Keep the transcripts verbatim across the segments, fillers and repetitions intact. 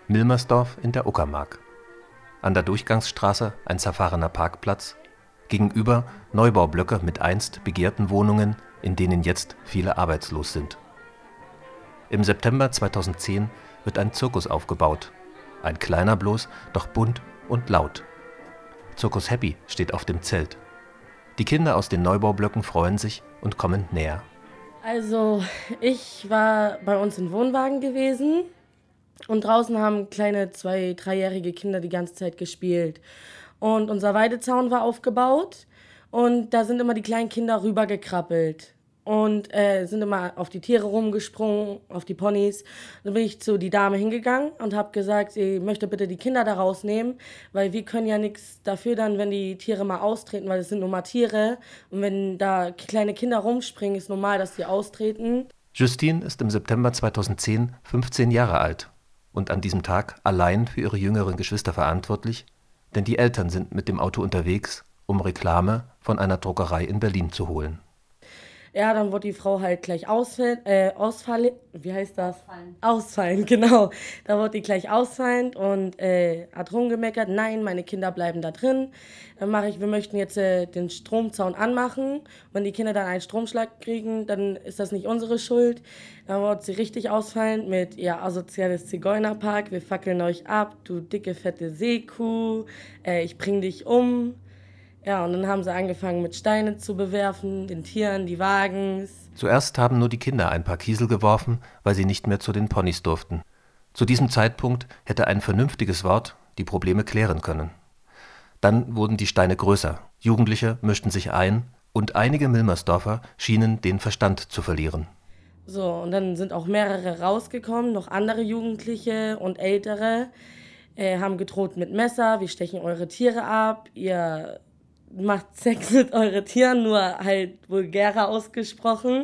Milmersdorf in der Uckermark. An der Durchgangsstraße ein zerfahrener Parkplatz, gegenüber Neubaublöcke mit einst begehrten Wohnungen, in denen jetzt viele arbeitslos sind. Im September zweitausendzehn wird ein Zirkus aufgebaut. Ein kleiner bloß, doch bunt und laut. Zirkus Happy steht auf dem Zelt. Die Kinder aus den Neubaublöcken freuen sich und kommen näher. Also, ich war bei uns im Wohnwagen gewesen und draußen haben kleine zwei-, dreijährige Kinder die ganze Zeit gespielt. Und unser Weidezaun war aufgebaut und da sind immer die kleinen Kinder rübergekrabbelt und äh, sind immer auf die Tiere rumgesprungen, auf die Ponys. Dann bin ich zu die Dame hingegangen und habe gesagt, sie möchte bitte die Kinder da rausnehmen, weil wir können ja nichts dafür dann, wenn die Tiere mal austreten, weil es sind nur mal Tiere. Und wenn da kleine Kinder rumspringen, ist normal, dass sie austreten. Justine ist im September zweitausendzehn fünfzehn Jahre alt und an diesem Tag allein für ihre jüngeren Geschwister verantwortlich, denn die Eltern sind mit dem Auto unterwegs, um Reklame von einer Druckerei in Berlin zu holen. Ja, dann wurde die Frau halt gleich ausfallen, äh, ausfallen, wie heißt das? Ausfallen. Ausfallen, genau. Da wurde die gleich ausfallend und äh, hat rumgemeckert, nein, meine Kinder bleiben da drin. Dann mache ich, wir möchten jetzt äh, den Stromzaun anmachen. Wenn die Kinder dann einen Stromschlag kriegen, dann ist das nicht unsere Schuld. Dann wurde sie richtig ausfallend mit, ja, asoziales Zigeunerpark, wir fackeln euch ab, du dicke, fette Seekuh, äh, ich bring dich um. Ja, und dann haben sie angefangen mit Steinen zu bewerfen, den Tieren, die Wagens. Zuerst haben nur die Kinder ein paar Kiesel geworfen, weil sie nicht mehr zu den Ponys durften. Zu diesem Zeitpunkt hätte ein vernünftiges Wort die Probleme klären können. Dann wurden die Steine größer, Jugendliche mischten sich ein und einige Milmersdorfer schienen den Verstand zu verlieren. So, und dann sind auch mehrere rausgekommen, noch andere Jugendliche und Ältere, äh, haben gedroht mit Messer, wir stechen eure Tiere ab, ihr macht Sex mit euren Tieren, nur halt vulgärer ausgesprochen.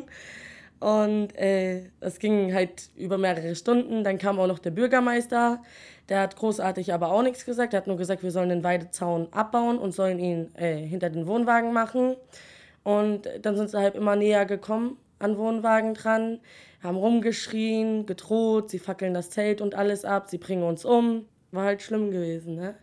Und äh, das ging halt über mehrere Stunden. Dann kam auch noch der Bürgermeister, der hat großartig aber auch nichts gesagt. Der hat nur gesagt, wir sollen den Weidezaun abbauen und sollen ihn äh, hinter den Wohnwagen machen. Und dann sind sie halt immer näher gekommen an Wohnwagen dran, haben rumgeschrien, gedroht, sie fackeln das Zelt und alles ab, sie bringen uns um. War halt schlimm gewesen, ne?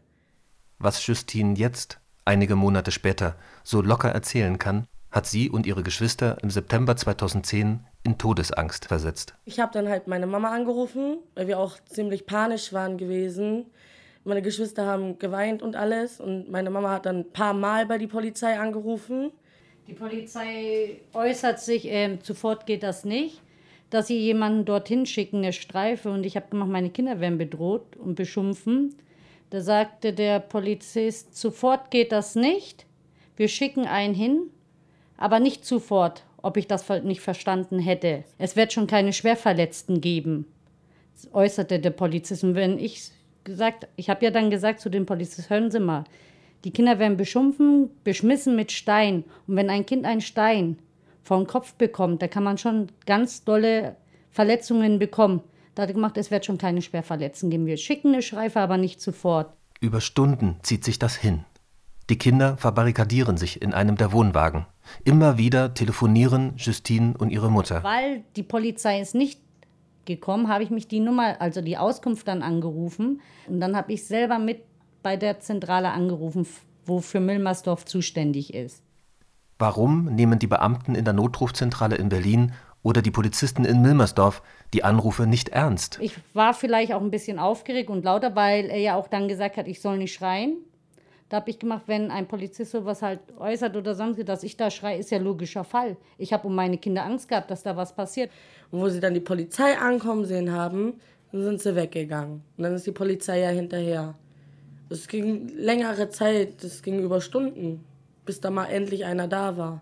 Was Justine jetzt, einige Monate später, so locker erzählen kann, hat sie und ihre Geschwister im September zweitausendzehn in Todesangst versetzt. Ich habe dann halt meine Mama angerufen, weil wir auch ziemlich panisch waren gewesen. Meine Geschwister haben geweint und alles und meine Mama hat dann ein paar Mal bei die Polizei angerufen. Die Polizei äußert sich, äh, sofort geht das nicht, dass sie jemanden dorthin schicken, eine Streife. Und ich habe gemacht, meine Kinder werden bedroht und beschimpfen. Da sagte der Polizist, sofort geht das nicht, wir schicken einen hin, aber nicht sofort, ob ich das nicht verstanden hätte. Es wird schon keine Schwerverletzten geben, äußerte der Polizist. Und wenn ich gesagt, ich habe ja dann gesagt zu dem Polizisten, hören Sie mal, die Kinder werden beschimpfen, beschmissen mit Stein. Und wenn ein Kind einen Stein vor den Kopf bekommt, da kann man schon ganz dolle Verletzungen bekommen. Da hat er gemacht, es wird schon keine Schwerverletzten geben. Wir schicken eine Streife, aber nicht sofort. Über Stunden zieht sich das hin. Die Kinder verbarrikadieren sich in einem der Wohnwagen. Immer wieder telefonieren Justine und ihre Mutter. Weil die Polizei ist nicht gekommen, habe ich mich die Nummer, also die Auskunft dann angerufen. Und dann habe ich selber mit bei der Zentrale angerufen, wo für Milmersdorf zuständig ist. Warum nehmen die Beamten in der Notrufzentrale in Berlin oder die Polizisten in Milmersdorf die Anrufe nicht ernst? Ich war vielleicht auch ein bisschen aufgeregt und lauter, weil er ja auch dann gesagt hat, ich soll nicht schreien. Da habe ich gemacht, wenn ein Polizist sowas halt äußert oder sonst, dass ich da schreie, ist ja logischer Fall. Ich habe um meine Kinder Angst gehabt, dass da was passiert. Und wo sie dann die Polizei ankommen sehen haben, dann sind sie weggegangen. Und dann ist die Polizei ja hinterher. Das ging längere Zeit, das ging über Stunden, bis da mal endlich einer da war.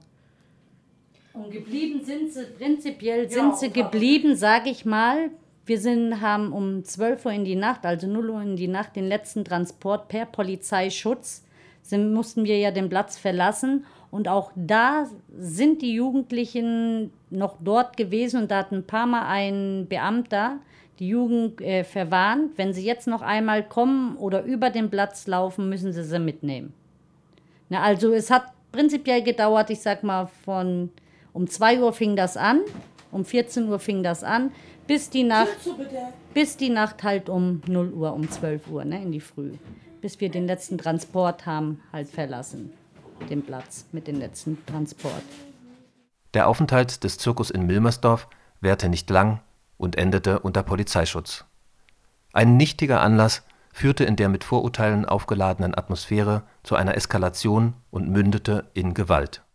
Und geblieben sind sie, prinzipiell sind ja, sie geblieben, sage ich mal. Wir sind, haben um zwölf Uhr in die Nacht, also null Uhr in die Nacht, den letzten Transport per Polizeischutz, sind, mussten wir ja den Platz verlassen. Und auch da sind die Jugendlichen noch dort gewesen und da hat ein paar Mal ein Beamter die Jugend äh, verwarnt. Wenn sie jetzt noch einmal kommen oder über den Platz laufen, müssen sie sie mitnehmen. Na, also es hat prinzipiell gedauert, ich sag mal, von um zwei Uhr fing das an Um vierzehn Uhr fing das an, bis die Nacht, bis die Nacht halt um null Uhr, um zwölf Uhr, ne, in die Früh. Bis wir den letzten Transport haben halt verlassen, den Platz mit dem letzten Transport. Der Aufenthalt des Zirkus in Milmersdorf währte nicht lang und endete unter Polizeischutz. Ein nichtiger Anlass führte in der mit Vorurteilen aufgeladenen Atmosphäre zu einer Eskalation und mündete in Gewalt.